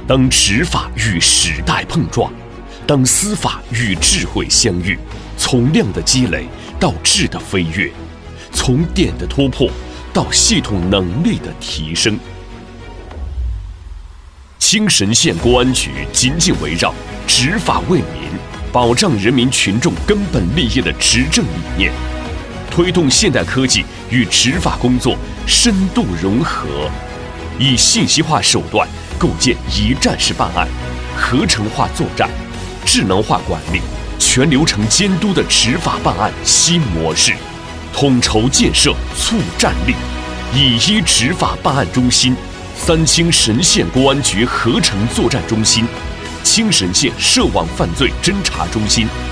当执法与时代碰撞，当司法与智慧相遇，从量的积累到质的飞跃，从点的突破到系统能力的提升。青神县公安局紧紧围绕执法为民、保障人民群众根本利益的执政理念，推动现代科技与执法工作深度融合，以信息化手段构建一站式办案、合成化作战、智能化管理、全流程监督的执法办案新模式，统筹建设促战力，以一执法办案中心、三青神县公安局合成作战中心、青神县涉网犯罪侦查中心